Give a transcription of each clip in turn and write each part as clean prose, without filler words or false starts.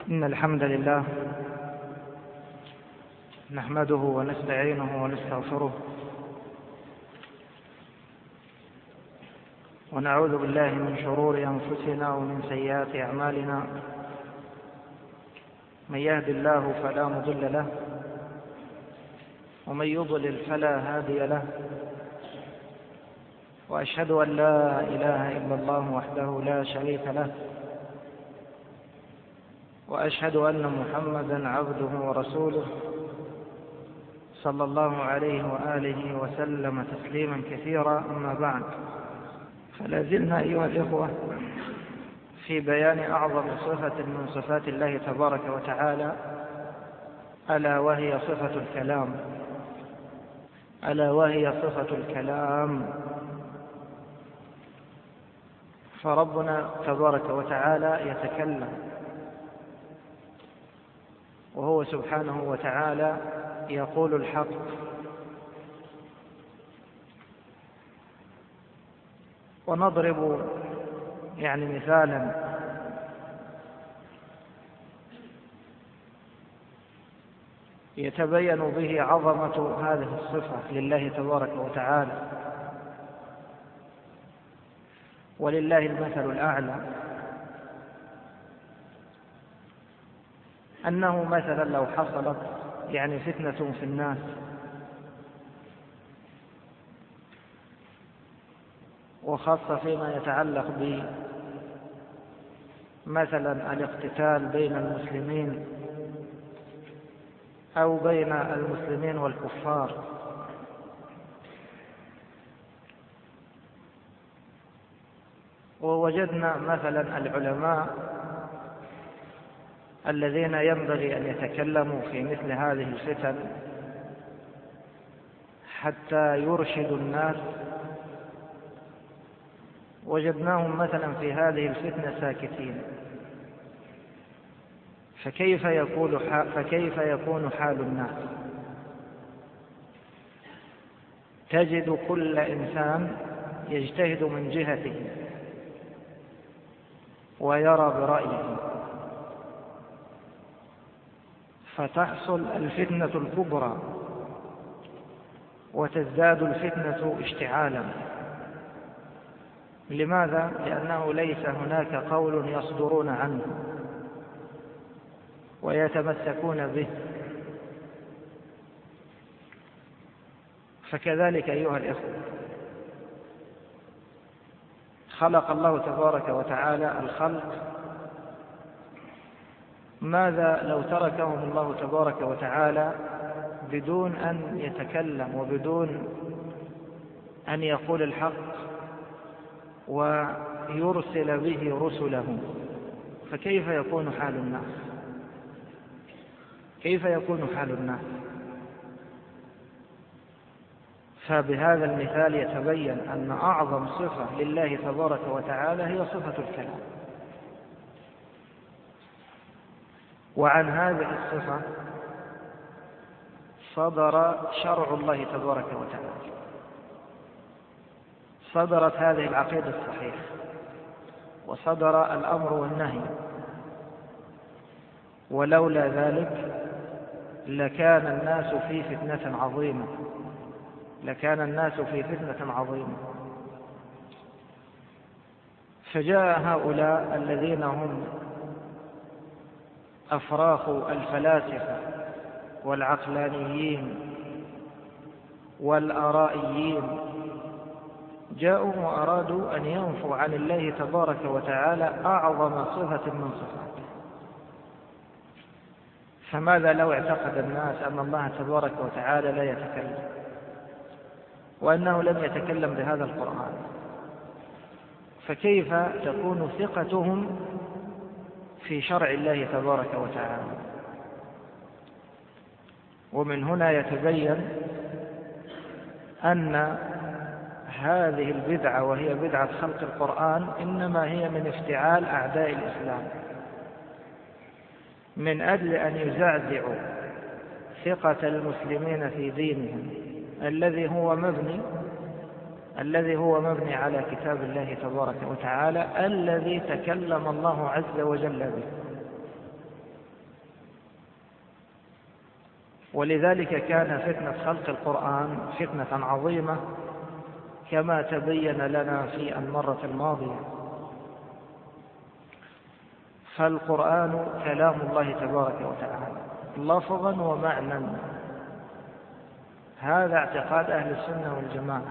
إن الحمد لله نحمده ونستعينه ونستغفره ونعوذ بالله من شرور أنفسنا ومن سيئات أعمالنا. من يهد الله فلا مضل له ومن يضلل فلا هادي له، وأشهد أن لا إله إلا الله وحده لا شريك له، وأشهد أن محمدًا عبده ورسوله صلى الله عليه وآله وسلم تسليما كثيرا. أما بعد، فلا زلنا أيها الإخوة في بيان أعظم صفة من صفات الله تبارك وتعالى، ألا وهي صفة الكلام. ألا وهي صفة الكلام. فربنا تبارك وتعالى يتكلم، وهو سبحانه وتعالى يقول الحق، ونضرب مثالا يتبين به عظمة هذه الصفة لله تبارك وتعالى، ولله المثل الأعلى. أنه مثلا لو حصلت فتنة في الناس، وخاصة فيما يتعلق مثلا الاقتتال بين المسلمين أو بين المسلمين والكفار، ووجدنا مثلا العلماء الذين ينبغي أن يتكلموا في مثل هذه الفتن حتى يرشدوا الناس، وجدناهم مثلا في هذه الفتنة ساكتين. فكيف يكون حال الناس؟ تجد كل إنسان يجتهد من جهته ويرى برأيه، فتحصل الفتنة الكبرى وتزداد الفتنة اشتعالا. لماذا؟ لأنه ليس هناك قول يصدرون عنه ويتمسكون به. فكذلك أيها الإخوة، خلق الله تبارك وتعالى الخلق، ماذا لو تركهم الله تبارك وتعالى بدون أن يتكلم وبدون أن يقول الحق ويرسل به رسله؟ فكيف يكون حال الناس؟ كيف يكون حال الناس؟ فبهذا المثال يتبين أن أعظم صفة لله تبارك وتعالى هي صفة الكلام. وعن هذه الصفة صدر شرع الله تبارك وتعالى، صدرت هذه العقيدة الصحيحة، وصدر الأمر والنهي. ولولا ذلك لكان الناس في فتنة عظيمة، فجاء هؤلاء الذين هم أفراخ الفلاسفة والعقلانيين والآرائيين، جاءوا وأرادوا أن ينفوا عن الله تبارك وتعالى أعظم صفة من صفاته. فماذا لو اعتقد الناس أن الله تبارك وتعالى لا يتكلم، وأنه لم يتكلم بهذا القرآن؟ فكيف تكون ثقتهم في شرع الله تبارك وتعالى؟ ومن هنا يتبين أن هذه البدعة، وهي بدعة خلق القرآن، إنما هي من افتعال أعداء الإسلام من أجل أن يزعزعوا ثقة المسلمين في دينهم الذي هو مبني على كتاب الله تبارك وتعالى، الذي تكلم الله عز وجل به. ولذلك كان فتنة خلق القرآن فتنة عظيمة كما تبين لنا في المرة الماضية. فالقرآن كلام الله تبارك وتعالى لفظا ومعنى، هذا اعتقاد أهل السنة والجماعة.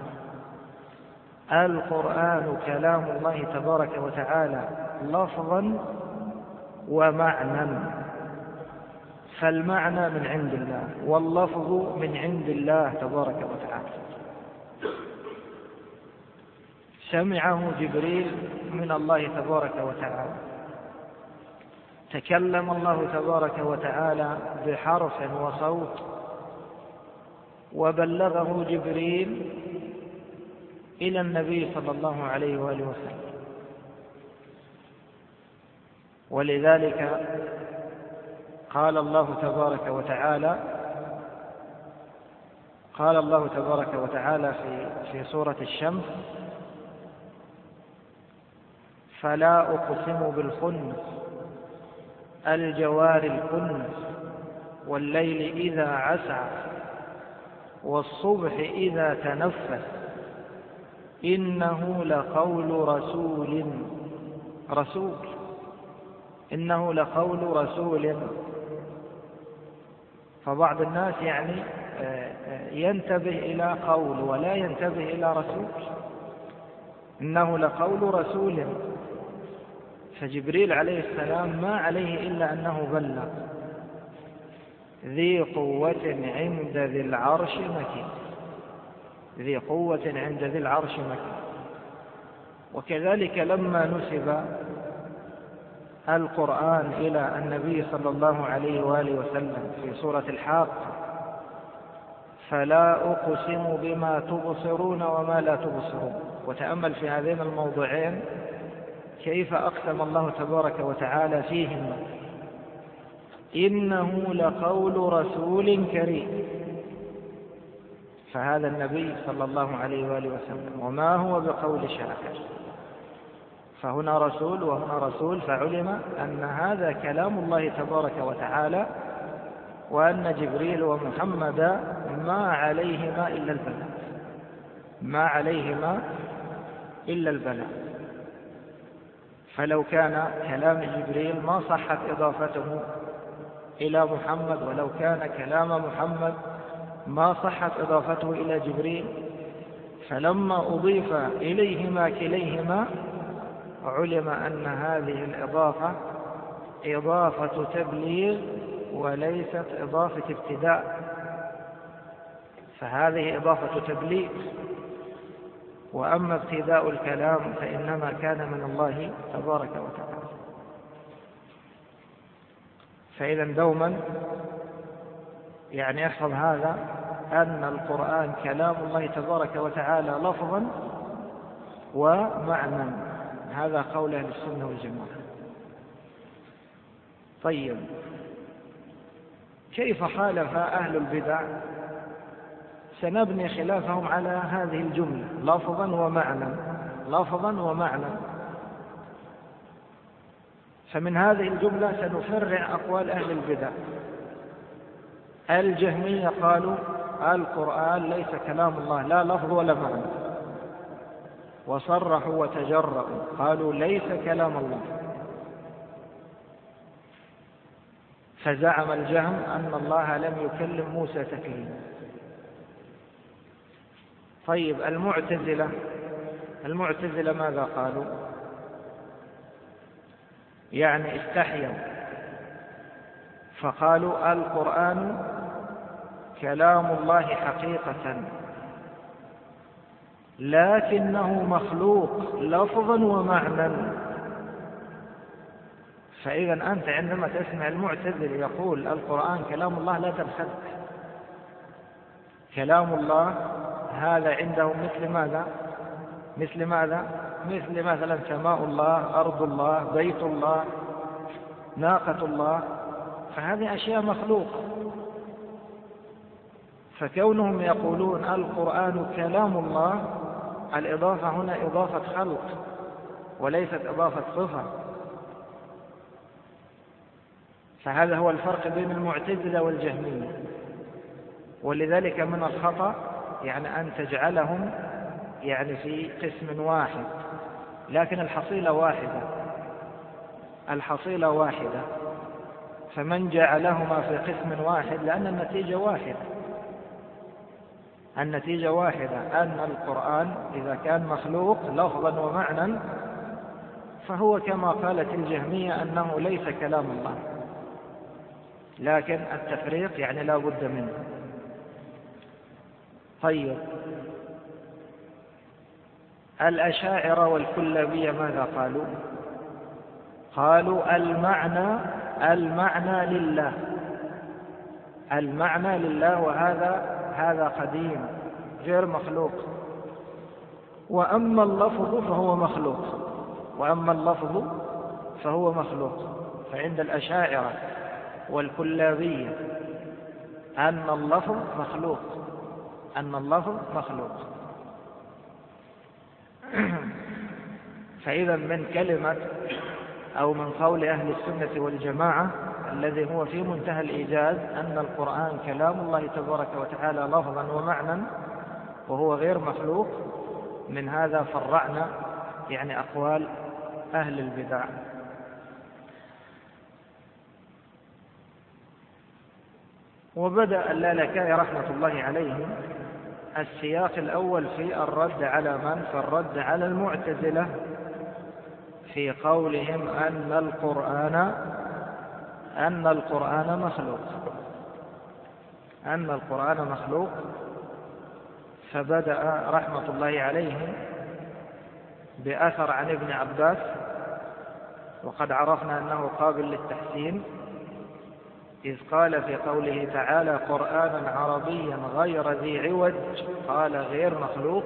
القرآن كلام الله تبارك وتعالى لفظا ومعنى، فالمعنى من عند الله واللفظ من عند الله تبارك وتعالى. سمعه جبريل من الله تبارك وتعالى، تكلم الله تبارك وتعالى بحرف وصوت وبلغه جبريل إلى النبي صلى الله عليه وآله وسلم. ولذلك قال الله تبارك وتعالى في سورة الشمس: فلا أقسم بالخنس الجوار الكنس والليل إذا عسعس والصبح إذا تنفس إنه لقول رسول. فبعض الناس ينتبه إلى قول ولا ينتبه إلى رسول. إنه لقول رسول، فجبريل عليه السلام ما عليه إلا أنه بلغ. ذي قوة عند ذي العرش مكين، ذي قوة عند ذي العرش مكين. وكذلك لما نسب القرآن إلى النبي صلى الله عليه وآله وسلم في سورة الحاقة: فلا أقسم بما تبصرون وما لا تبصرون. وتأمل في هذين الموضوعين كيف أقسم الله تبارك وتعالى فيهما: إنه لقول رسول كريم. فهذا النبي صلى الله عليه وآله وسلم، وما هو بقول شاعر. فهنا رسول وهنا رسول، فعلم أن هذا كلام الله تبارك وتعالى، وأن جبريل ومحمد ما عليهما إلا البلاغ. فلو كان كلام جبريل ما صحت إضافته إلى محمد، ولو كان كلام محمد ما صحت إضافته إلى جبريل، فلما أضيف إليهما كليهما علم أن هذه الإضافة إضافة تبليغ وليست إضافة ابتداء. فهذه إضافة تبليغ، وأما ابتداء الكلام فإنما كان من الله تبارك وتعالى. فإذا دوما احفظ هذا، أن القرآن كلام الله تبارك وتعالى لفظا ومعنى. هذا قول أهل السنة والجماعة. طيب، كيف خالف أهل البدع؟ سنبني خلافهم على هذه الجملة: لفظا ومعنى. فمن هذه الجملة سنفرع أقوال أهل البدع. الجهمية قالوا القرآن ليس كلام الله، لا لفظ ولا معنى، وصرحوا وتجرؤوا قالوا ليس كلام الله. فزعم الجهم أن الله لم يكلم موسى تكليما. طيب، المعتزلة ماذا قالوا؟ استحيوا فقالوا القرآن كلام الله حقيقة، لكنه مخلوق لفظا ومعنى. فإذا أنت عندما تسمع المعتزل يقول القرآن كلام الله لا تنخدع. كلام الله هذا عندهم مثل ماذا؟ مثل مثلا سماء الله، أرض الله، بيت الله، ناقة الله. فهذه أشياء مخلوقة. فكونهم يقولون القرآن كلام الله، الإضافة هنا إضافة خلق وليست إضافة صفة. فهذا هو الفرق بين المعتزلة والجهمية. ولذلك من الخطأ يعني أن تجعلهم يعني في قسم واحد، لكن الحصيلة واحدة، الحصيلة واحدة. فمن جعلهما في قسم واحد لأن النتيجة واحدة، النتيجة واحدة، أن القرآن إذا كان مخلوق لفظا ومعنى فهو كما قالت الجهمية أنه ليس كلام الله، لكن التفريق يعني لا بد منه. طيب، الأشاعرة والكلابية ماذا قالوا؟ قالوا المعنى لله، المعنى لله، وهذا قديم غير مخلوق. وأما اللفظ فهو مخلوق، وأما اللفظ فهو مخلوق. فعند الأشاعرة والكلابية أن اللفظ مخلوق، أن اللفظ مخلوق. فإذا من كلمة أو من قول أهل السنة والجماعة الذي هو في منتهى الإيجاز أن القرآن كلام الله تبارك وتعالى لفظا ومعنى وهو غير مخلوق، من هذا فرعنا يعني أقوال أهل البدع. وبدأ اللالكائي رحمة الله عليه السياق الأول في الرد على من؟ في الرد على المعتزلة في قولهم أن القرآن مخلوق. فبدأ رحمة الله عليه بأثر عن ابن عباس، وقد عرفنا أنه قابل للتحسين، إذ قال في قوله تعالى قرآنا عربيا غير ذي عوج، قال غير مخلوق.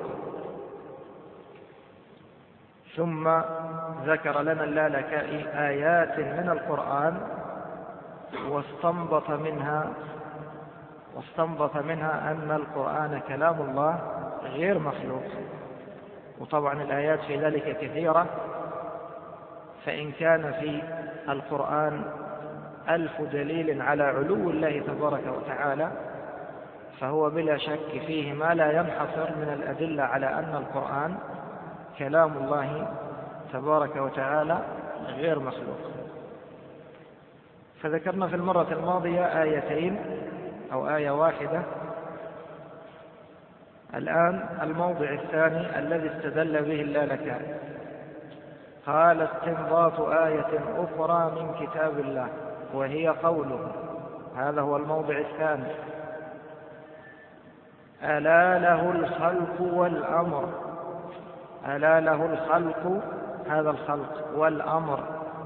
ثم ذكر لنا اللالكائي آيات من القرآن واستنبط منها أن القرآن كلام الله غير مخلوق. وطبعا الآيات في ذلك كثيرة، فإن كان في القرآن 1000 دليل على علو الله تبارك وتعالى، فهو بلا شك فيه ما لا ينحصر من الأدلة على أن القرآن كلام الله تبارك وتعالى غير مخلوق. فذكرنا في المرة الماضية آيتين أو آية واحدة. الآن الموضع الثاني الذي استدل به اللالكائي، قال استنباط آية أخرى من كتاب الله وهي قوله، هذا هو الموضع الثاني، ألا له الخلق والأمر، ألا له الخلق، هذا الخلق، والأمر،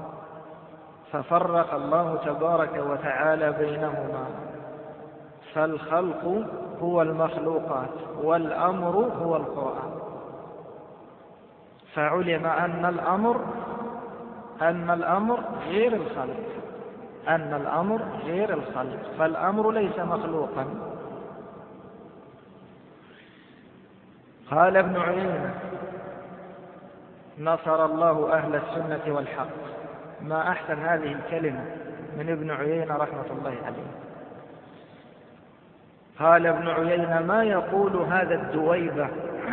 ففرق الله تبارك وتعالى بينهما، فالخلق هو المخلوقات والأمر هو القرآن. فعلم أن الأمر غير الخلق، أن الأمر غير الخلق، فالأمر ليس مخلوقا. قال ابن عيينة نصر الله أهل السنة والحق. ما أحسن هذه الكلمة من ابن عيينة رحمة الله عليه. قال ابن عيينة ما يقول هذا الدويبة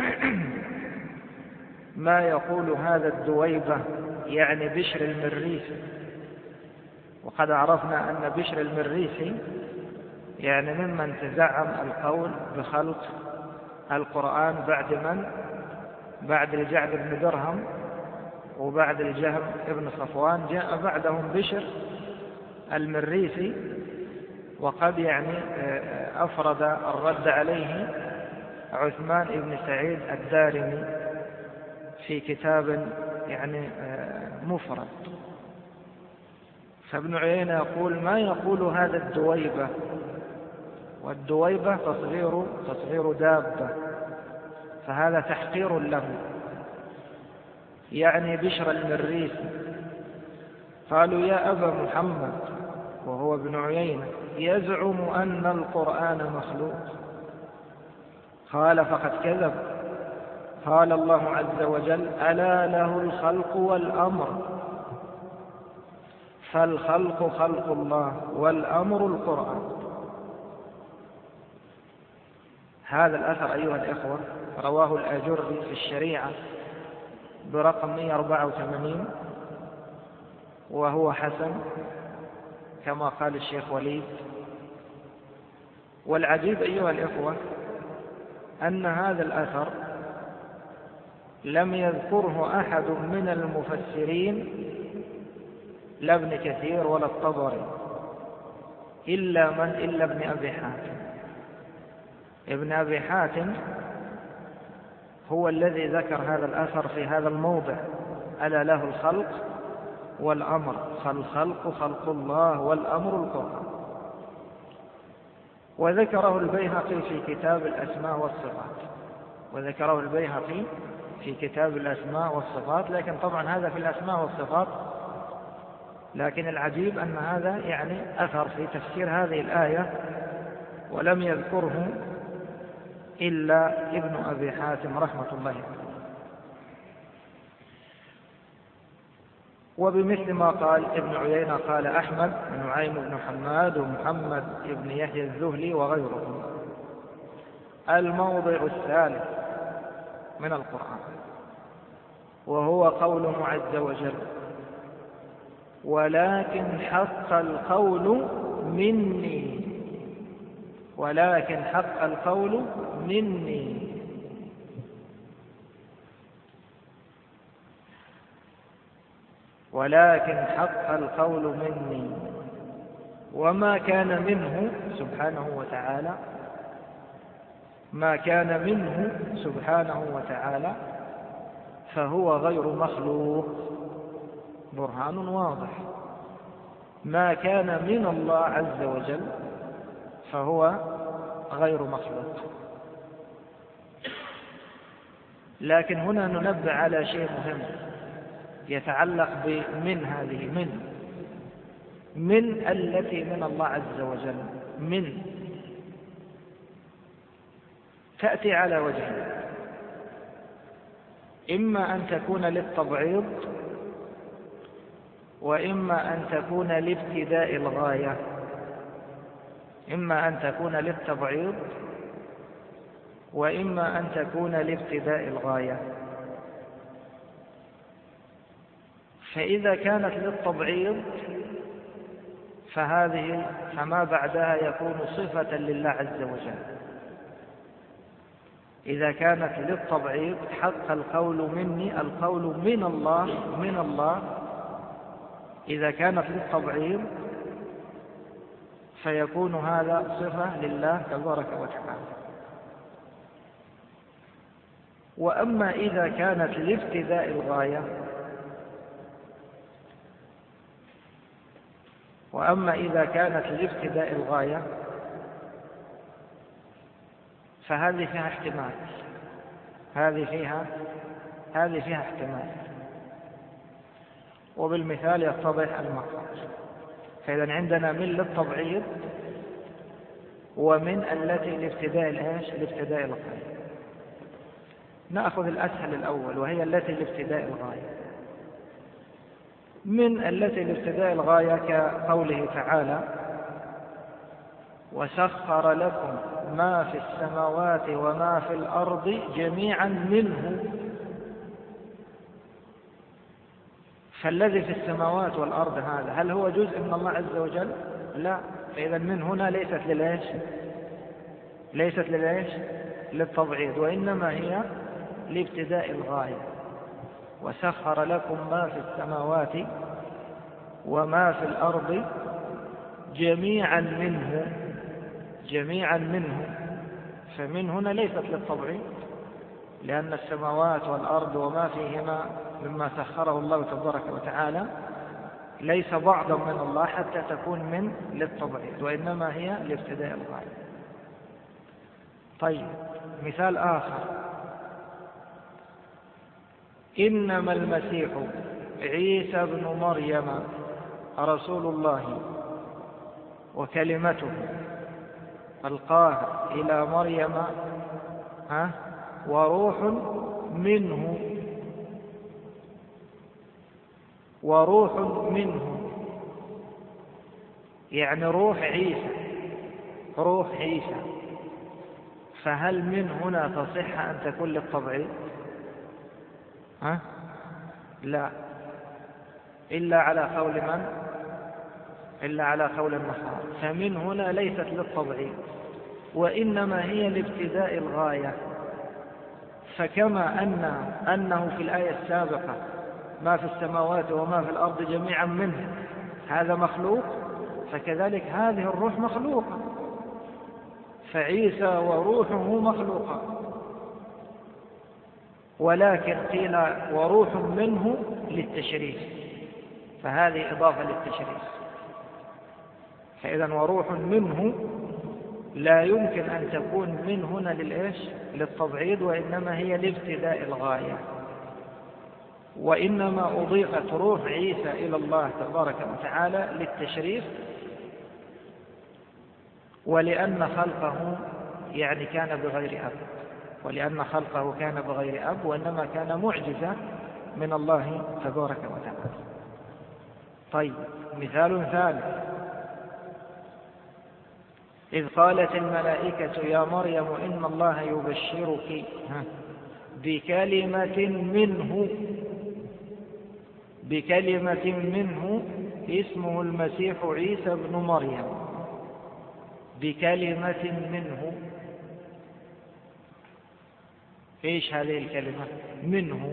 ما يقول هذا الدويبة يعني بشر المريسي. وقد عرفنا أن بشر المريسي يعني ممن تزعم القول بخلق القرآن بعد الجعد بن درهم وبعد الجهم ابن صفوان، جاء بعدهم بشر المريسي، وقد يعني أفرد الرد عليه عثمان بن سعيد الدارمي في كتاب يعني مفرد. فابن عيينة يقول ما يقول هذا الدويبة، والدويبة تصغير دابة، فهذا تحقير له، يعني بشر المريسي. قالوا يا أبا محمد، وهو ابن عيينة، يزعم أن القرآن مخلوق. قال فقد كذب. قال الله عز وجل ألا له الخلق والأمر، فالخلق خلق الله والأمر القرآن. هذا الأثر أيها الإخوة رواه الآجري في الشريعة برقم 184 وهو حسن كما قال الشيخ وليد. والعجيب أيها الإخوة أن هذا الأثر لم يذكره أحد من المفسرين لا ابن كثير ولا الطبري إلا ابن أبي حاتم. ابن أبي حاتم هو الذي ذكر هذا الأثر في هذا الموضع: ألا له الخلق والأمر، فالخلق خلق الله والأمر القرآن. وذكره البيهقي في كتاب الأسماء والصفات، لكن طبعا هذا في الأسماء والصفات. لكن العجيب أن هذا يعني أثر في تفسير هذه الآية ولم يذكره إلا ابن أبي حاتم رحمة الله عليه. وبمثل ما قال ابن عيينة قال أحمد ونعيم بن حماد ومحمد بن يحيى الذهلي وغيرهم. الموضع الثالث من القرآن وهو قوله عز وجل: ولكن حق القول مني، ولكن حق القول مني. ولكن حق القول مني، وما كان منه سبحانه وتعالى، ما كان منه سبحانه وتعالى فهو غير مخلوق. برهان واضح: ما كان من الله عز وجل فهو غير مخلوق. لكن هنا ننبه على شيء مهم يتعلق بمن هذه من التي من الله عز وجل. من تأتي على وجهين: إما أن تكون للتبعيض، وإما أن تكون لابتداء الغاية. إما أن تكون للتبعيض وإما أن تكون لابتداء الغاية. فإذا كانت للتبعيض فما بعدها يكون صفة لله عز وجل. إذا كانت للتبعيض حق القول مني، القول من الله. إذا كانت للتبعيض فيكون هذا صفة لله تبارك وتعالى. وأما إذا كانت لابتداء الغاية فهذه فيها احتمال. هذه فيها احتمال، وبالمثال يتضح المقصد. فإذا عندنا من للتبعيض ومن التي لابتداء الغاية. نأخذ الأسهل الأول وهي التي لابتداء الغاية. من التي لابتداء الغاية كقوله تعالى: وسخر لكم ما في السماوات وما في الأرض جميعا منه. فالذي في السماوات والأرض هذا هل هو جزء من الله عز وجل؟ لا. فإذا من هنا ليست للتبعيض، وإنما هي لابتداء الغاية. وسخر لكم ما في السماوات وما في الأرض جميعا منه. فمن هنا ليست للتبعيض، لأن السماوات والأرض وما فيهما مما سخره الله تبارك وتعالى ليس بعضا من الله حتى تكون من للتبعيض، وإنما هي لابتداء الغاية. طيب، مثال آخر: إنما المسيح عيسى بن مريم رسول الله وكلمته ألقاها إلى مريم وروح منه، يعني روح عيسى. فهل من هنا تصح أن تكون للتبعيض؟ لا، إلا على قول من؟ إلا على قول النصارى. فمن هنا ليست للتبعيض، وإنما هي لابتداء الغاية. فكما أنه في الآية السابقة ما في السماوات وما في الأرض جميعا منه هذا مخلوق، فكذلك هذه الروح مخلوقة، فعيسى وروحه مخلوقة، ولكن قيل وروح منه للتشريف، فهذه إضافة للتشريف. فإذا وروح منه لا يمكن أن تكون من هنا للتبعيض، وإنما هي لابتداء الغاية. وإنما أضيفت روح عيسى إلى الله تبارك وتعالى للتشريف، ولأن خلقه يعني كان بغير أب، ولأن خلقه كان بغير أب، وإنما كان معجزة من الله تبارك وتعالى. طيب، مثال ثالث: إذ قالت الملائكة يا مريم إن الله يبشرك بكلمة منه اسمه المسيح عيسى بن مريم. بكلمة منه، إيش هذه الكلمة منه؟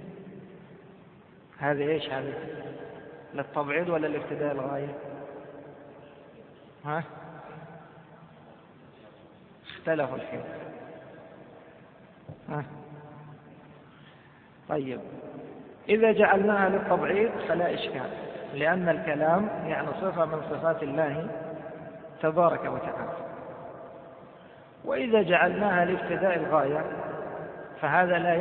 هذه إيش هذه؟ للتبعيض ولا لابتداء الغاية؟ اختلفوا الحين. طيب، إذا جعلناها للتبعيض فلا إشكال، لأن الكلام يعني صفة من صفات الله تبارك وتعالى. وإذا جعلناها لابتداء الغاية فهذا لا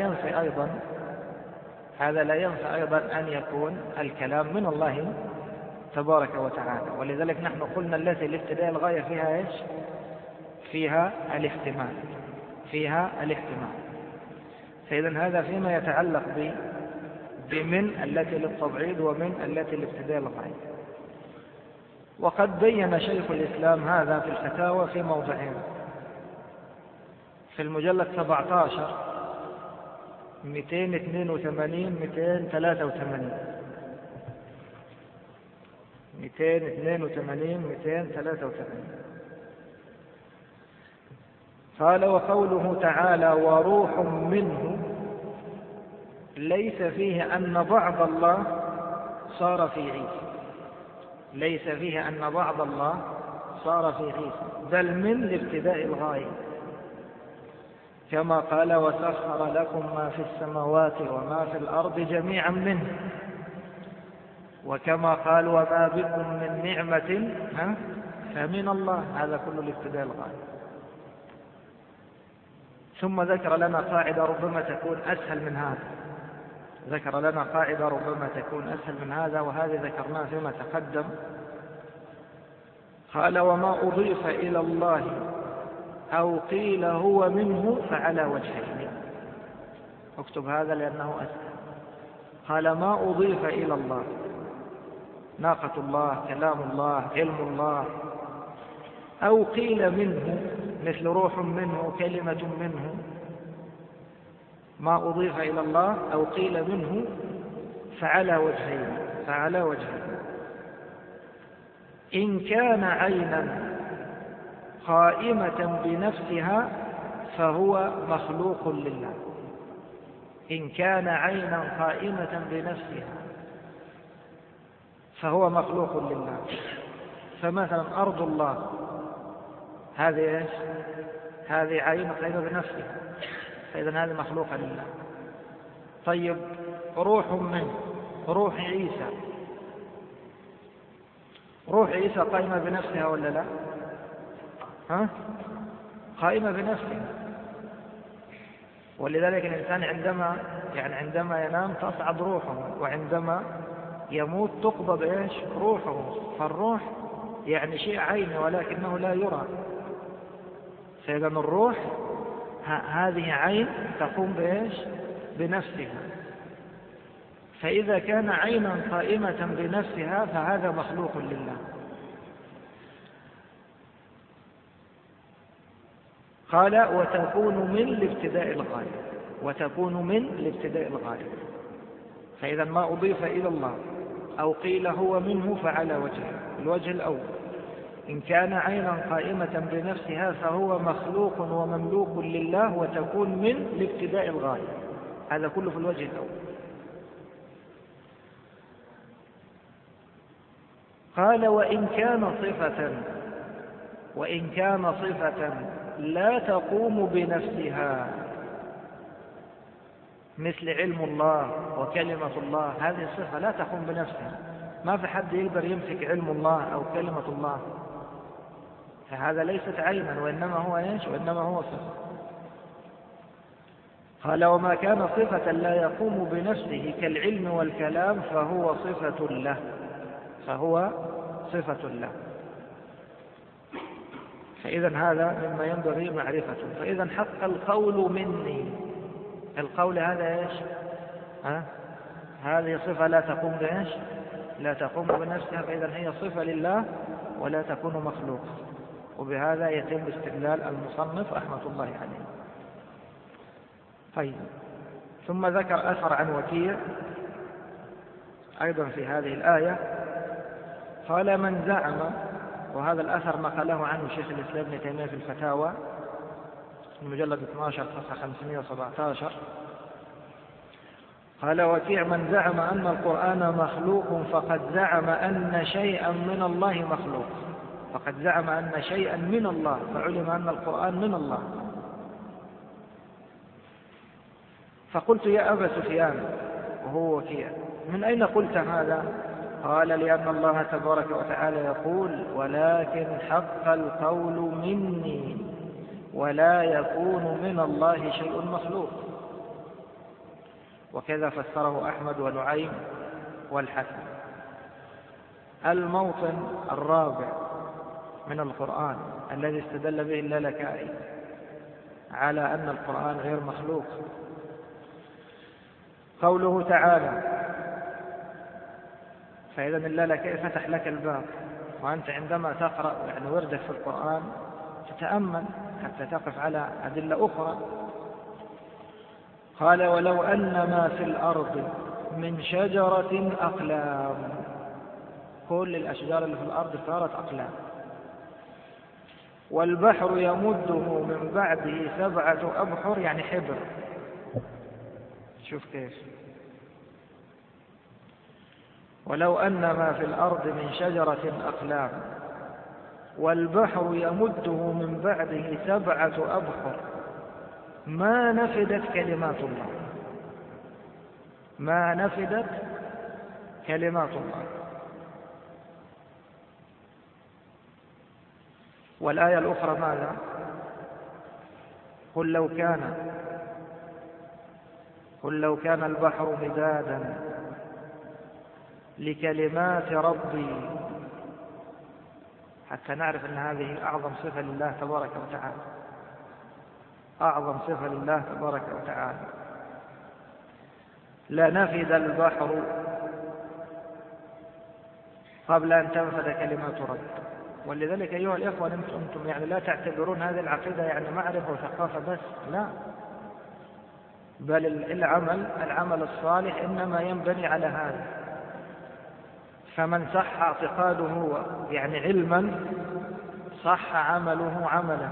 ينفي أيضا أن يكون الكلام من الله تبارك وتعالى. ولذلك نحن قلنا التي لابتداء الغاية فيها إيش؟ فيها الاحتمال. فإذا هذا فيما يتعلق بمن التي للتبعيض ومن التي لابتداء الغاية. وقد بين شيخ الإسلام هذا في الفتاوى في موضعين: في المجلد 17 282 283. قال: وقوله تعالى وروح منه ليس فيه أن بعض الله صار في عيسى، بل من لابتداء الغاية، كما قال وسخر لكم ما في السماوات وما في الأرض جميعا منه، وكما قال وما بكم من نعمة فمن الله. هذا كله لابتداء الغاية. ثم ذكر لنا قاعدة ربما تكون أسهل من هذا، وهذه ذكرناها فيما تقدم. قال: وما أضيف إلى الله أو قيل هو منه فعلى وجهين. اكتب هذا لأنه أسهل. قال: ما أضيف إلى الله، ناقة الله، كلام الله، علم الله، أو قيل منه مثل روح منه، كلمة منه. ما أضيف إلى الله أو قيل منه فعلى وجهين. إن كان عينا قائمة بنفسها فهو مخلوق لله. إن كان عينا قائمة بنفسها فهو مخلوق لله. فمثلا أرض الله هذه إيش؟ هذه عين قائمة بنفسها، فإذا هذه مخلوقة لله. طيب، روح منه، روح عيسى قائمة بنفسها ولا لا؟ قائمة بنفسها. ولذلك الإنسان عندما ينام تصعد روحه، وعندما يموت تقبض إيش؟ روحه. فالروح يعني شيء عيني ولكنه لا يرى. فإذا الروح هذه عين تقوم بإيش؟ بنفسها. فإذا كان عينا قائمة بنفسها فهذا مخلوق لله. قال وتكون من لابتداء الغاية، وتكون من لابتداء الغاية. فإذا ما أضيف إلى الله أو قيل هو منه فعلى وجهه. الوجه الأول إن كان عينا قائمة بنفسها فهو مخلوق ومملوك لله، وتكون من لابتداء الغاية. هذا كله في الوجه الأول. قال وإن كان صفة لا تقوم بنفسها، مثل علم الله وكلمة الله، هذه الصفة لا تقوم بنفسها، ما في حد يقدر يمسك علم الله أو كلمة الله، فهذا ليست عينا وإنما هو إيش؟ وإنما هو صفة. قال وما كان صفة لا يقوم بنفسه كالعلم والكلام فهو صفة له، فهو صفة له. فإذا هذا مما ينبغي معرفته. فإذا حق القول مني، القول هذا إيش؟ هذه صفة لا تقوم بإيش؟ لا تقوم بنفسها، فإذا هي صفة لله ولا تكون مخلوقة. وبهذا يتم استدلال المصنف رحمة الله عليه. طيب، ثم ذكر أثر عن وكيع أيضا في هذه الآية. قال من زعم، وهذا الأثر نقله عنه شيخ الإسلام ابن تيمية في الفتاوى المجلد 12 صفحة 517. قال وكيع من زعم أن القرآن مخلوق فقد زعم أن شيئا من الله مخلوق، فقد زعم أن شيئا من الله، فعلم أن القرآن من الله. فقلت يا أبا سفيان، وهو وكيع، من أين قلت هذا؟ قال لأن الله تبارك وتعالى يقول ولكن حق القول مني ولا يكون من الله شيء مخلوق. وكذا فسره أحمد ونعيم والحسن. الموطن الرابع من القرآن الذي استدل به اللالكائي على أن القرآن غير مخلوق قوله تعالى. فإذا اللالكائي فتح لك الباب، وأنت عندما تقرأ يعني وردك في القرآن تتأمل حتى تقف على أدلة أخرى. قال ولو أن ما في الأرض من شجرة أقلام، كل الأشجار اللي في الأرض صارت أقلام، والبحر يمده من بعده 7 أبحر، يعني حبر. شوف كيف. ولو أن ما في الأرض من شجرة أقلام والبحر يمده من بعده 7 أبحر ما نفدت كلمات الله، ما نفدت كلمات الله. والآية الأخرى ماذا؟ قل لو كان البحر مدادا لكلمات ربي، حتى نعرف أن هذه أعظم صفة لله تبارك وتعالى، أعظم صفة لله تبارك وتعالى. لنفد البحر قبل أن تنفد كلمات ربي. ولذلك أيها الإخوة أنتم يعني لا تعتبرون هذه العقيدة يعني معرفة وثقافة بس، لا، بل العمل الصالح إنما ينبني على هذا. فمن صح اعتقاده يعني علما صح عمله عملا.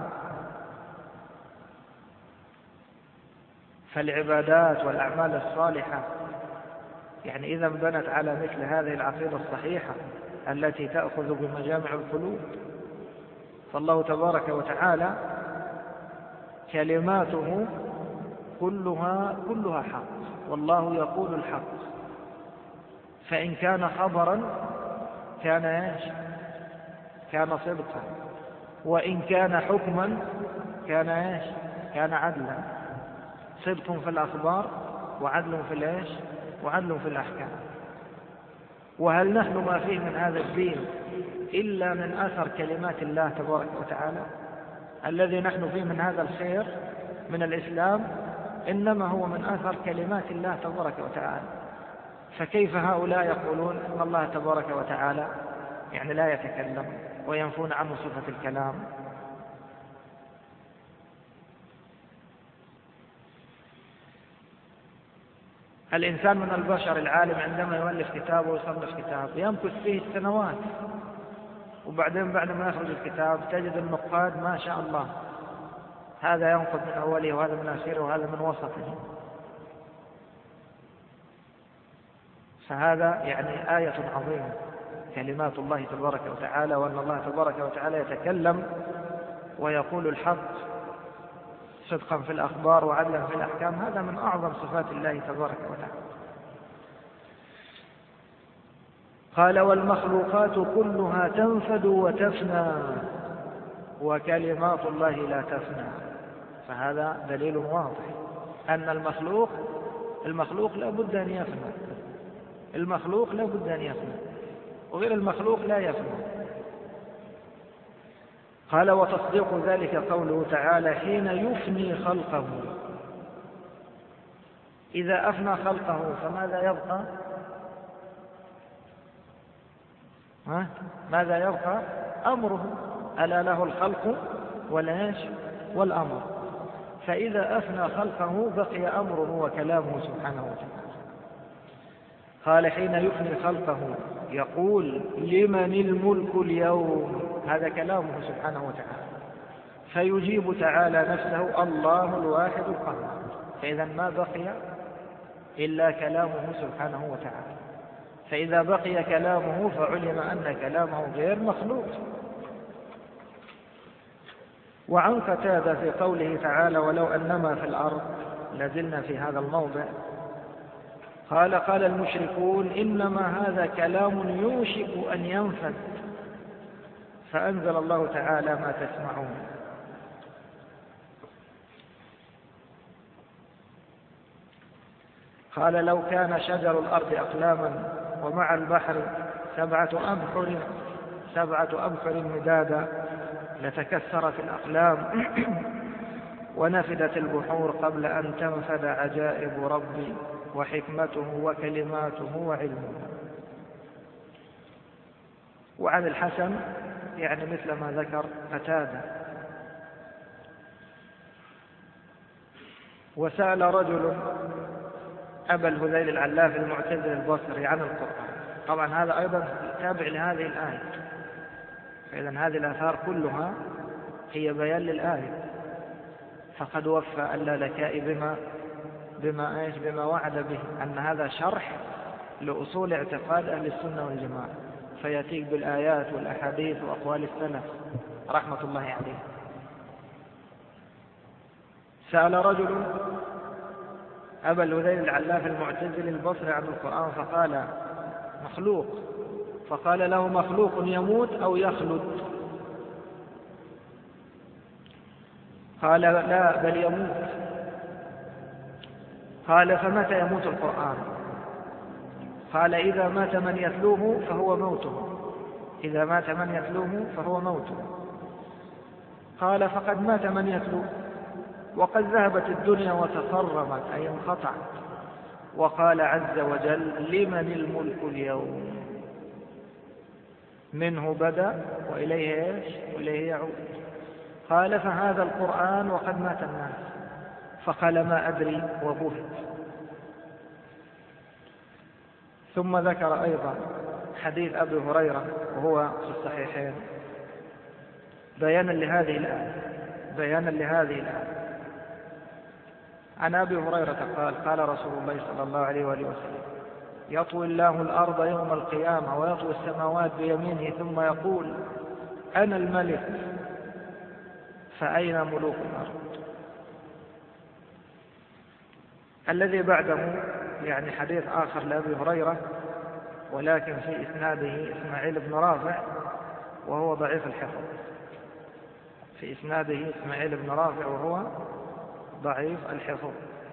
فالعبادات والأعمال الصالحة يعني إذا بنت على مثل هذه العقيدة الصحيحة التي تأخذ بمجامع القلوب، فالله تبارك وتعالى كلماته كلها حق، والله يقول الحق. فإن كان خبرا كان ايش؟ كان صدقا. وإن كان حكما كان ايش؟ كان عدلا. صدق في الأخبار وعدل في الايش؟ وعدل في الأحكام. وهل نحن ما فيه من هذا الدين إلا من أثر كلمات الله تبارك وتعالى؟ الذي نحن فيه من هذا الخير من الإسلام إنما هو من أثر كلمات الله تبارك وتعالى. فكيف هؤلاء يقولون أن الله تبارك وتعالى يعني لا يتكلم وينفون عنه صفة الكلام؟ الإنسان من البشر العالم عندما يؤلف كتاب ويصنف كتاب يمكث فيه السنوات، وبعدين بعد ما يخرج الكتاب تجد النقاد ما شاء الله، هذا ينقد من أوله وهذا من آخره وهذا من وسطه. فهذا يعني آية عظيمة كلمات الله تبارك وتعالى، وأن الله تبارك وتعالى يتكلم ويقول الحق صدقا في الأخبار وعدلا في الأحكام، هذا من أعظم صفات الله تبارك وتعالى. قال والمخلوقات كلها تنفد وتفنى وكلمات الله لا تفنى. فهذا دليل واضح أن المخلوق لا بد أن يفنى، المخلوق لا بد أن يفنى، وغير المخلوق لا يفنى. قال وتصديق ذلك قوله تعالى حين يفني خلقه. إذا أفنى خلقه فماذا يبقى؟ ماذا يبقى؟ أمره، ألا له الخلق والأمر. فإذا أفنى خلقه بقي أمره وكلامه سبحانه وتعالى. قال حين يفني خلقه يقول لمن الملك اليوم، هذا كلامه سبحانه وتعالى، فيجيب تعالى نفسه الله الواحد القهار. فإذا ما بقي إلا كلامه سبحانه وتعالى، فإذا بقي كلامه فعلم أن كلامه غير مخلوق. وعن قتادة في قوله تعالى ولو أنما في الأرض، لازلنا في هذا الموضع، قال المشركون إنما هذا كلام يوشك أن ينفد، فأنزل الله تعالى ما تسمعون. قال لو كان شجر الأرض أقلاما ومع البحر 7 أبحر مدادا لتكسرت الأقلام ونفدت البحور قبل أن تنفد عجائب ربي وحكمته وكلماته وعلمه. وعن الحسن يعني مثل ما ذكر قتادة. وسأل رجل أبا الهذيل العلاف المعتزلي البصري عن القرآن، طبعا هذا أيضا تابع لهذه الآية، فإذا هذه الآثار كلها هي بيان للآية، فقد وفى اللالكائي بما وعد به، أن هذا شرح لأصول اعتقاد أهل السنة والجماعة، فيأتيك بالآيات والأحاديث وأقوال السلف رحمة الله عليه. سأل رجل أبا الهذيل العلاف المعتزلي البصري عن القرآن فقال مخلوق، فقال له مخلوق يموت أو يخلد؟ قال لا بل يموت. قال فمتى يموت القرآن؟ قال إذا مات من يتلوه فهو موته، إذا مات من يتلوه فهو موته. قال فقد مات من يتلوه وقد ذهبت الدنيا وتصرمت أي انقطعت. وقال عز وجل لمن الملك اليوم، منه بدأ وإليه يعود. قال فهذا القرآن وقد مات الناس. فقال ما أدري وبهت. ثم ذكر أيضا حديث أبي هريرة وهو في الصحيحين بيانا لهذه الآية. عن أبي هريرة قال رسول الله صلى الله عليه وآله وسلم يطوي الله الأرض يوم القيامة ويطوي السماوات بيمينه ثم يقول أنا الملك فأين ملوك الأرض؟ الذي بعده يعني حديث آخر لأبي هريرة، ولكن في إسناده إسماعيل بن رافع وهو ضعيف الحفظ، في إسناده إسماعيل بن رافع وهو ضعيف الحفظ.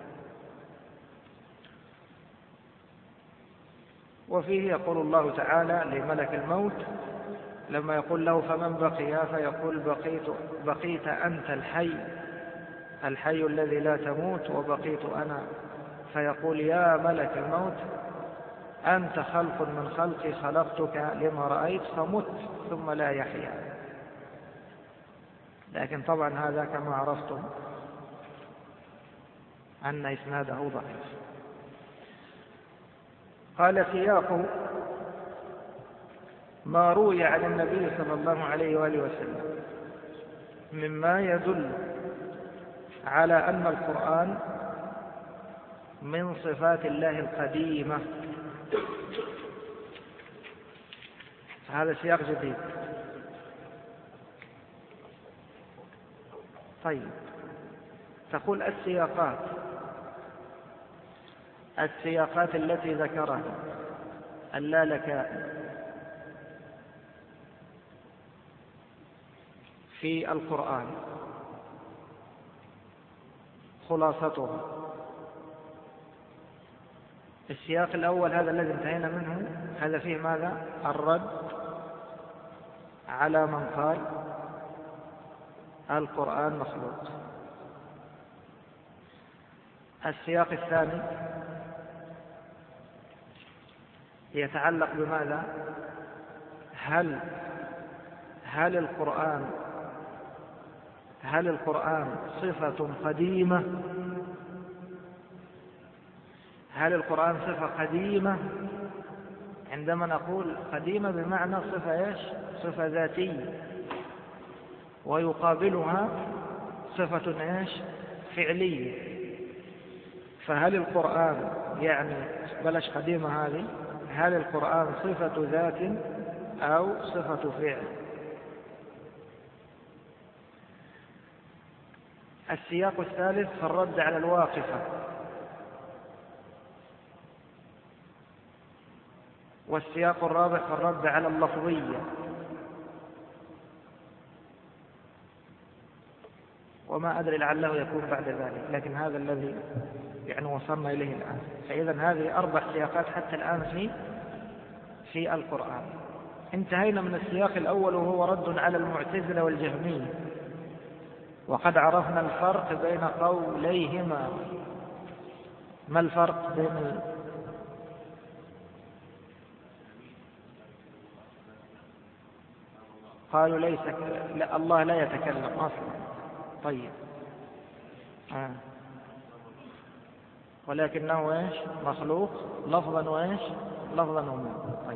وفيه يقول الله تعالى لملك الموت لما يقول له فمن بقي فيقول بقيت أنت الحي الذي لا تموت وبقيت أنا، فيقول يا ملك الموت أنت خلق من خلقي خلقتك لما رأيت فمت ثم لا يحيا. لكن طبعا هذا كما عرفتم أن إسناده ضعيف. قال سياق ما روي عن النبي صلى الله عليه وآله وسلم مما يدل على أن القرآن من صفات الله القديمة. هذا سياق جديد. طيب، تقول السياقات التي ذكرها اللالكائي في القرآن خلاصتها: السياق الأول هذا الذي انتهينا منه، هذا فيه ماذا؟ الرد على من قال القرآن مخلوق. السياق الثاني يتعلق بماذا؟ هل القرآن صفة قديمة؟ هل القرآن صفة قديمة؟ عندما نقول قديمة بمعنى صفة إيش؟ صفة ذاتية، ويقابلها صفة إيش؟ فعلية. فهل القرآن يعني بلاش قديمة هذه، هل القرآن صفة ذات أو صفة فعل؟ السياق الثالث في الرد على الواقفة. والسياق الرابع في الرد على اللفظية. وما أدري لعله يكون بعد ذلك، لكن هذا الذي يعني وصلنا إليه الآن. فإذا هذه 4 سياقات حتى الآن في القرآن. انتهينا من السياق الأول وهو رد على المعتزلة والجهمية، وقد عرفنا الفرق بين قوليهما. ما الفرق بين قالوا ليس لا، الله لا يتكلم أصلا. طيب، ولكنه ايش؟ مخلوق لفظا وايش؟ لفظا ومعنى. طيب،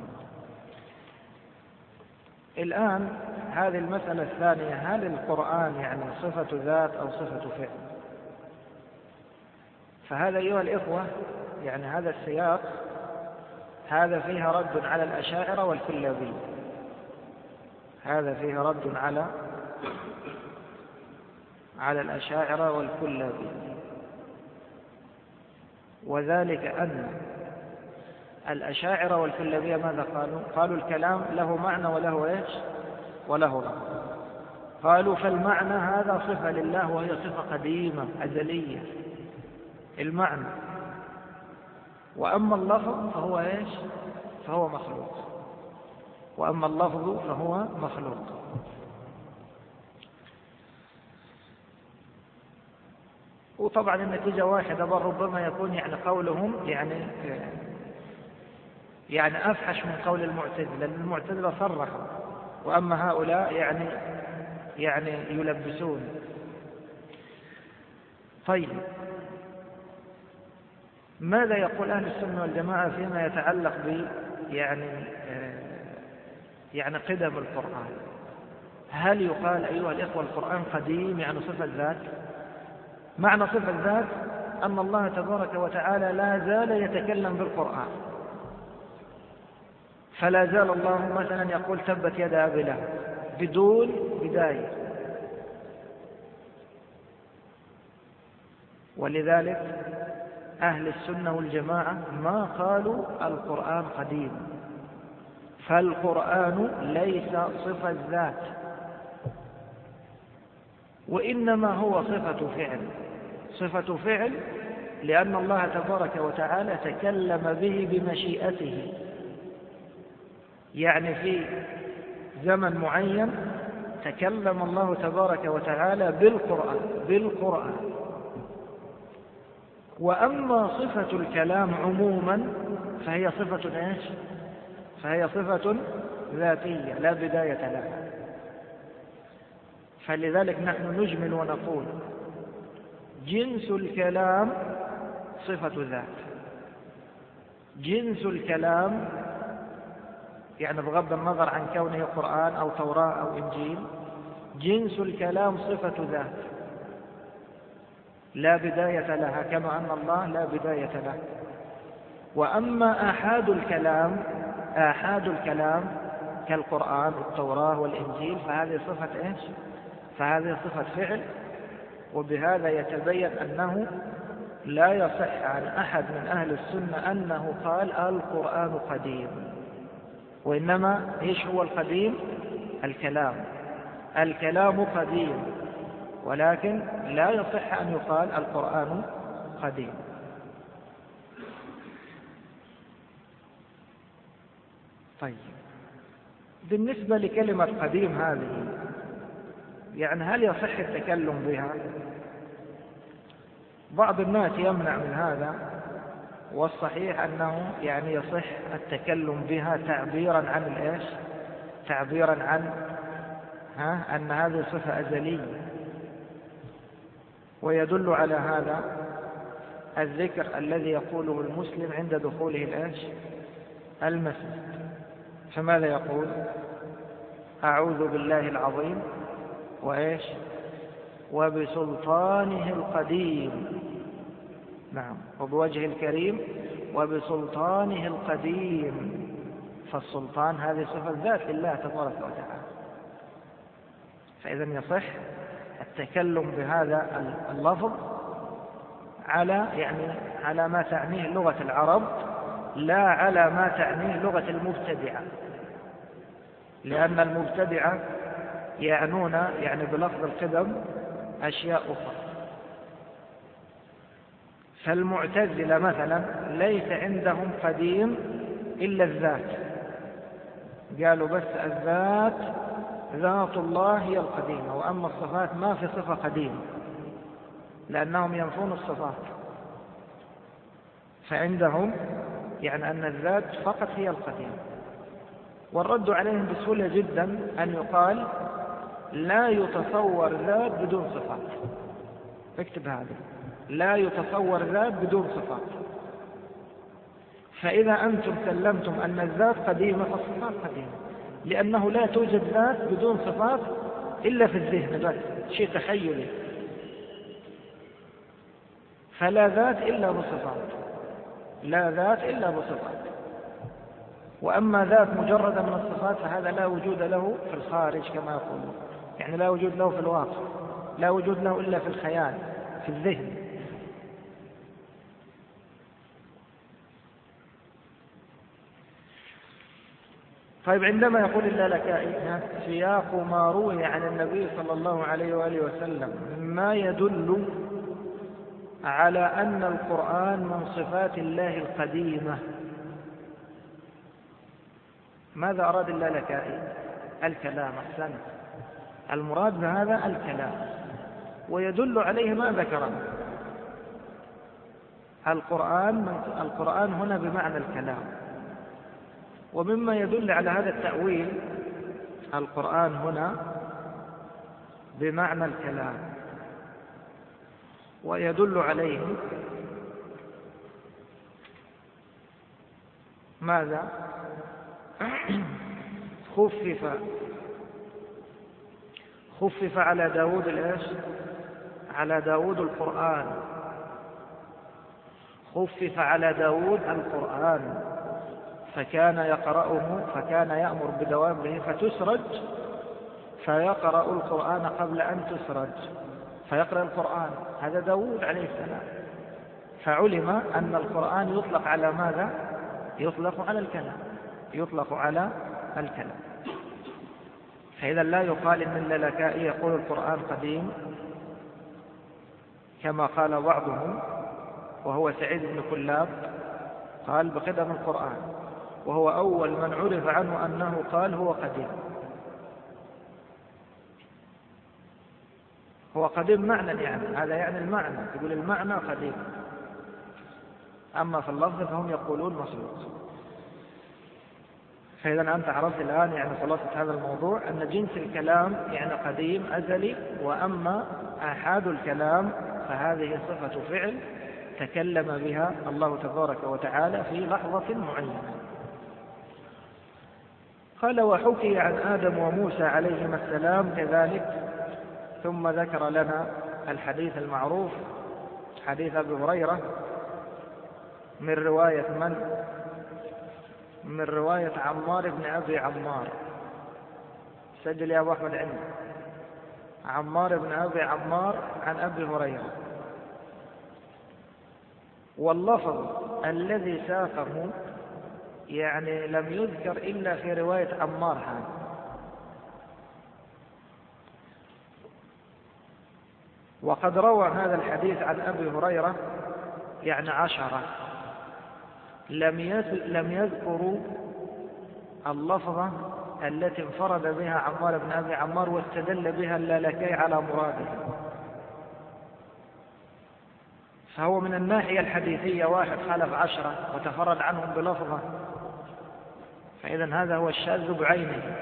الآن هذه المسألة الثانية: هل القرآن يعني صفة ذات أو صفة فعل؟ فهذا أيها الإخوة يعني هذا السياق هذا فيه رد على الأشاعرة والكلابية، هذا فيه رد على الأشاعرة والكلابية. وذلك أن الأشاعرة والكلابية ماذا قالوا؟ قالوا الكلام له معنى وله ايش؟ وله لفظ. قالوا فالمعنى هذا صفة لله وهي صفة قديمة أزلية، المعنى. وأما اللفظ فهو ايش؟ فهو مخلوق. وأما اللفظ فهو مخلوق. وطبعا النتيجة واحدة، بل ربما يكون يعني قولهم يعني أفحش من قول المعتزلة، لأن المعتزلة صرحوا، وأما هؤلاء يعني يلبسون. طيب، ماذا يقول أهل السنة والجماعة فيما يتعلق ب يعني قدم القرآن؟ هل يقال أيها الإخوة القرآن قديم يعني صفة ذات؟ معنى صفة ذات أن الله تبارك وتعالى لا زال يتكلم بالقرآن، فلا زال الله مثلا يقول تبت يد أبي لهب بدون بداية. ولذلك أهل السنة والجماعة ما قالوا القرآن قديم، فالقرآن ليس صفة ذات، وإنما هو صفة فعل. صفة فعل لأن الله تبارك وتعالى تكلم به بمشيئته، يعني في زمن معين تكلم الله تبارك وتعالى بالقرآن. وأما صفة الكلام عموما فهي صفة ايش؟ فهي صفة ذاتية لا بداية لها. فلذلك نحن نجمل ونقول جنس الكلام صفة ذات، جنس الكلام يعني بغض النظر عن كونه قرآن أو توراة أو إنجيل، جنس الكلام صفة ذات لا بداية لها، كما أن الله لا بداية له. وأما آحاد الكلام كالقرآن والتوراة والإنجيل فهذه صفة إيش؟ فهذه صفة فعل. وبهذا يتبين أنه لا يصح عن أحد من أهل السنة أنه قال القرآن قديم، وإنما إيش هو القديم؟ الكلام قديم، ولكن لا يصح أن يقال القرآن قديم. طيب، بالنسبة لكلمة قديم هذه يعني هل يصح التكلم بها؟ بعض الناس يمنع من هذا، والصحيح أنه يعني يصح التكلم بها تعبيرا عن الإيش؟ تعبيرا عن أن هذه صفة أزلية. ويدل على هذا الذكر الذي يقوله المسلم عند دخوله الإيش؟ المسجد. فماذا يقول؟ أعوذ بالله العظيم وإيش؟ وبسلطانه القديم، نعم، وبوجه الكريم وبسلطانه القديم. فالسلطان هذه صفة ذات لله تبارك وتعالى. فإذا يصح التكلم بهذا اللفظ على ما تعنيه لغة العرب، لا على ما تعنيه لغة المبتدعة، لأن المبتدعة يعنون بلفظ القدم أشياء أخرى. فالمعتزلة مثلا ليس عندهم قديم إلا الذات، قالوا بس الذات ذات الله هي القديمة، وأما الصفات ما في صفة قديمة، لأنهم ينفون الصفات. فعندهم أن الذات فقط هي القديمة. والرد عليهم بسهولة جدا أن يقال لا يتصور ذات بدون صفات. اكتب هذا، لا يتصور ذات بدون صفات. فإذا أنتم سلمتم أن الذات قديمة فالصفات قديمة، لأنه لا توجد ذات بدون صفات إلا في الذهن بس، شيء تخيلي. فلا ذات إلا بصفات، لا ذات إلا بصفات. وأما ذات مجردة من الصفات فهذا لا وجود له في الخارج كما يقولون، لا وجود له في الواقع، لا وجود له إلا في الخيال، في الذهن. طيب، عندما يقول اللالكائي سياق ما روي عن النبي صلى الله عليه وآله وسلم ما يدل على أن القرآن من صفات الله القديمة، ماذا أراد اللالكائي؟ الكلام. أحسنت، المراد بهذا الكلام، ويدل عليه ما ذكره. القرآن هنا بمعنى الكلام. ومما يدل على هذا التأويل القرآن هنا بمعنى الكلام، ويدل عليه ماذا؟ خفف على داود الإيش؟ على داود القرآن، خفف على داود القرآن، فكان يقرأه، فكان يأمر بدوامه فتسرج، فيقرأ القرآن قبل أن تسرج، فيقرأ القرآن. هذا داود عليه السلام. فعلم أن القرآن يطلق على ماذا؟ يطلق على الكلام، يطلق على الكلام. فإذا لا يقال إن اللالكائي يقول القرآن قديم كما قال بعضهم، وهو سعيد بن كلاب قال بقدم القرآن، وهو أول من عرف عنه أنه قال هو قديم. هو قديم معنى، هذا المعنى، يقول المعنى قديم، أما في اللفظ فهم يقولون مخلوق. فإذا أنت عرفت الآن خلاصة هذا الموضوع أن جنس الكلام قديم أزلي، وأما آحاد الكلام فهذه صفة فعل، تكلم بها الله تبارك وتعالى في لحظة معينة. قال: وحكي عن آدم وموسى عليهما السلام كذلك. ثم ذكر لنا الحديث المعروف، حديث أبي هريرة، من رواية من؟ من رواية عمار بن أبي عمار. سجل يا أبو أحمد عندي: عمار بن أبي عمار عن أبي هريرة. واللفظ الذي ساقه يعني لم يذكر إلا في رواية عمار هذا. وقد روى هذا الحديث عن أبي هريرة يعني 10 لم يذكروا اللفظة التي انفرد بها عمار بن أبي عمار واستدل بها اللالكي على مراده. فهو من الناحية الحديثية واحد خالف 10 وتفرد عنهم بلفظة، فإذا هذا هو الشاذ بعينه.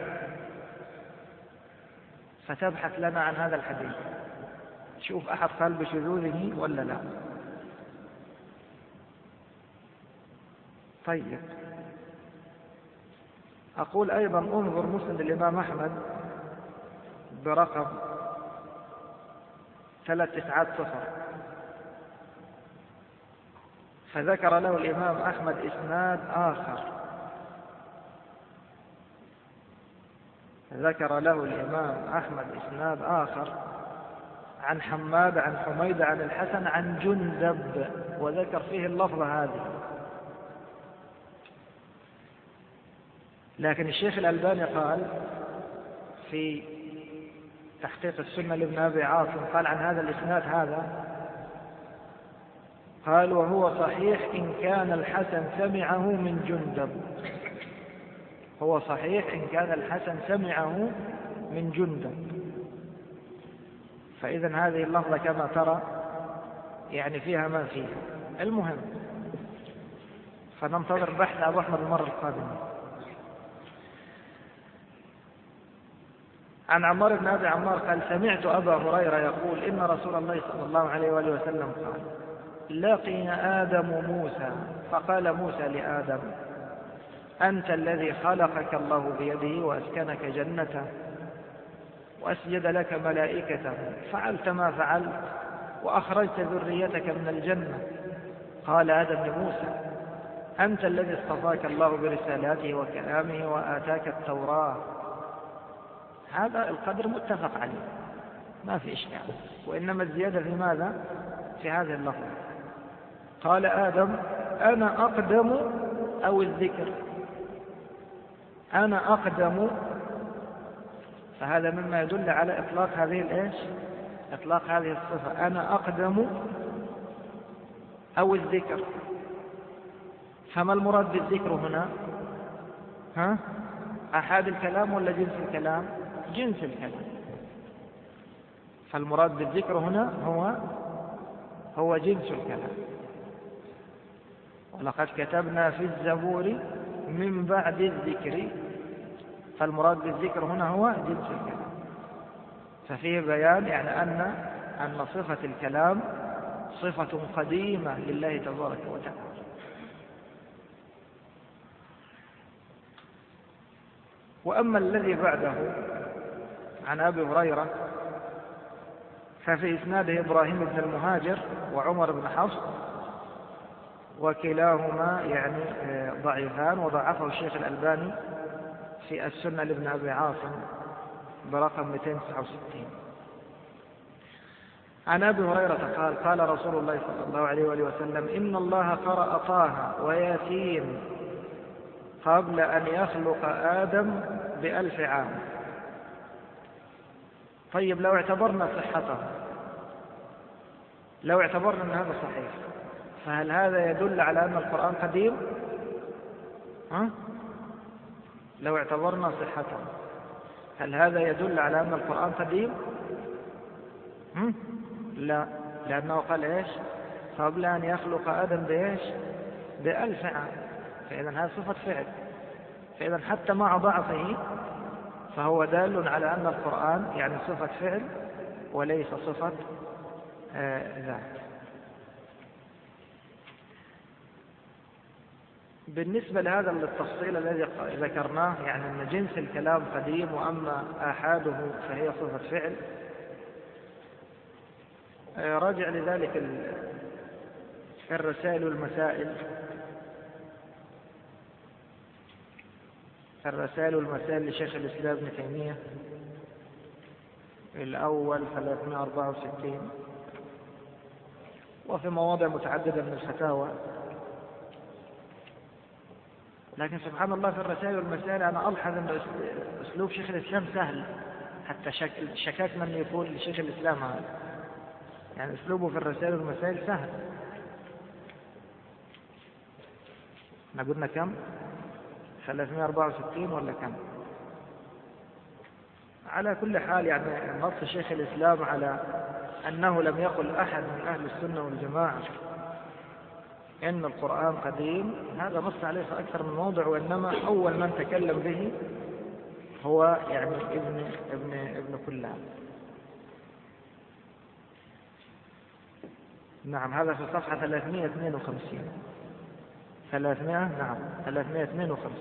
فتبحث لنا عن هذا الحديث، شوف أحد قال بشذوذه ولا لا. طيب، أقول أيضا انظر مسند الإمام أحمد برقم 390، فذكر له الإمام أحمد إسناد آخر. ذكر له الإمام أحمد إسناد آخر عن حماد عن حميد عن الحسن عن جندب، وذكر فيه اللفظة هذه. لكن الشيخ الألباني قال في تحقيق السنة لابن أبي عاصم، قال عن هذا الإسناد هذا، قال: وهو صحيح إن كان الحسن سمعه من جندب. هو صحيح إن كان الحسن سمعه من جندب. فإذا هذه اللفظة كما ترى يعني فيها ما فيها. المهم، فننتظر بحث أبو أحمد المرة القادمة. عن عمار بن أبي عمار قال: سمعت أبا هريرة يقول: إن رسول الله صلى الله عليه وآله وسلم قال: لقي آدم موسى فقال موسى لآدم: أنت الذي خلقك الله بيده وأسكنك جنته وأسجد لك ملائكته، فعلت ما فعلت وأخرجت ذريتك من الجنة. قال آدم لموسى: أنت الذي اصطفاك الله برسالاته وكلامه وآتاك التوراة. هذا القدر متفق عليه، ما في إشكال، وإنما الزيادة في ماذا؟ في هذه اللفظة. قال آدم: أنا أقدم، أو الذكر أنا أقدم، فهذا مما يدل على إطلاق هذه الإيش؟ إطلاق هذه الصفة، أنا أقدم أو الذكر. فما المراد بالذكر هنا؟ أحد الكلام ولا جنس الكلام؟ جنس الكلام. فالمراد بالذكر هنا هو جنس الكلام. ولقد كتبنا في الزبور من بعد الذكر، فالمراد بالذكر هنا هو جنس الكلام. ففيه بيان يعني أن صفة الكلام صفة قديمة لله تبارك وتعالى. وأما الذي بعده عن أبي هريرة ففي إسناده إبراهيم بن المهاجر وعمر بن حفص، وكلاهما يعني ضعيفان، وضعفه الشيخ الألباني في السنة لابن أبي عاصم برقم 269. عن أبي هريرة قال: قال رسول الله صلى الله عليه وآله وسلم: إن الله قرأ طه وياسين قبل أن يخلق آدم ب1000 عام. طيب، لو اعتبرنا صحته، لو اعتبرنا أن هذا صحيح، فهل هذا يدل على أن القرآن قديم؟ لو اعتبرنا صحته، هل هذا يدل على أن القرآن قديم؟ لا، لأنه قال إيش؟ قبل أن يخلق آدم بإيش؟ ب1000 عام. فإذا هذا صفة فعل، فإذا حتى مع ضعفه فهو دال على أن القرآن يعني صفة فعل وليس صفة ذات. بالنسبة لهذا التفصيل الذي ذكرناه، يعني أن جنس الكلام قديم وأما آحاده فهي صفة فعل، راجع لذلك الرسائل والمسائل. الرسائل والمسائل لشيخ الإسلام ابن تيمية الأول 364، وفي مواضع متعددة من الفتاوى. لكن سبحان الله في الرسائل والمسائل أنا ألحظ أن أسلوب شيخ الإسلام سهل، حتى شكاك من يقول لشيخ الإسلام هذا، يعني أسلوبه في الرسائل والمسائل سهل. احنا قلنا كم؟ 364 ولا كم؟ على كل حال يعني نص شيخ الإسلام على أنه لم يقل أحد من أهل السنة والجماعة إن القرآن قديم، هذا نص عليه في أكثر من موضع، وإنما أول من تكلم به هو يعني ابن كلاب. نعم، هذا في صفحة 352. 352.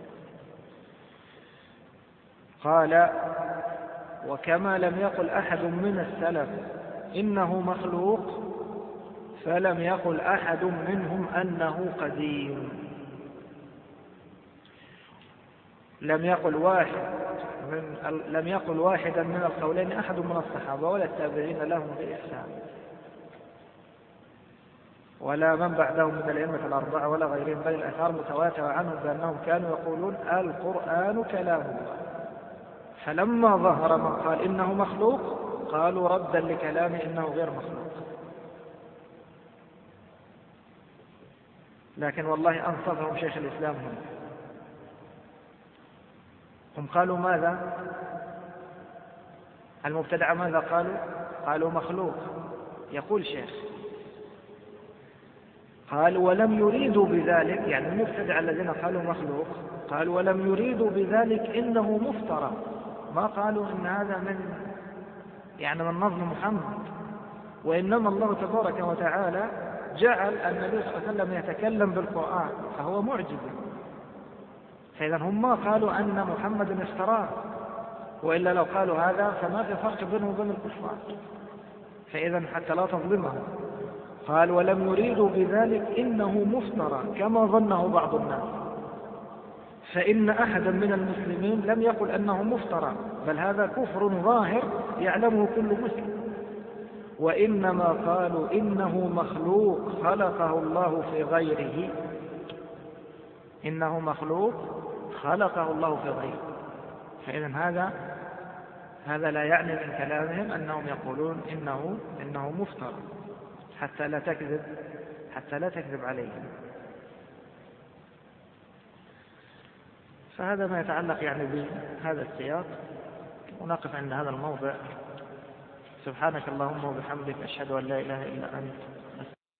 قال: وكما لم يقل أحد من السلف إنه مخلوق، فلم يقل أحد منهم أنه قديم. لم يقل واحدا من القولين أحد من الصحابة ولا التابعين لهم بإحسان، ولا من بعدهم من الأئمة الأربعة ولا غيرهم، بل الآثار متواترة عنهم بأنهم كانوا يقولون القرآن كلام الله. فلما ظهر من قال إنه مخلوق قالوا ردا لكلامه إنه غير مخلوق. لكن والله أنصفهم شيخ الإسلام هم قالوا ماذا؟ المبتدع ماذا قالوا؟ قالوا مخلوق. يقول شيخ قال: ولم يريدوا بذلك، يعني المبتدع الذين قالوا مخلوق قال ولم يريدوا بذلك إنه مفترى، ما قالوا إن هذا من نظم محمد، وإنما الله تبارك وتعالى جعل النبي صلى الله عليه وسلم يتكلم بالقرآن فهو معجز. فإذا هم ما قالوا أن محمد افتراه، وإلا لو قالوا هذا فما في فرق بينه وبين الكفار. فإذا حتى لا تظلمهم قال: ولم يريدوا بذلك إنه مفترى كما ظنه بعض الناس، فإن أحدا من المسلمين لم يقل أنه مفترى، بل هذا كفر ظاهر يعلمه كل مسلم. وإنما قالوا إنه مخلوق خلقه الله في غيره. إنه مخلوق خلقه الله في غيره. فإذا هذا لا يعني من كلامهم أنهم يقولون إنه مفترى، حتى لا تكذب عليهم. فهذا ما يتعلق يعني بهذا السياق، ونقف عند هذا الموضع. سبحانك اللهم وبحمدك، أشهد أن لا إله إلا أنت.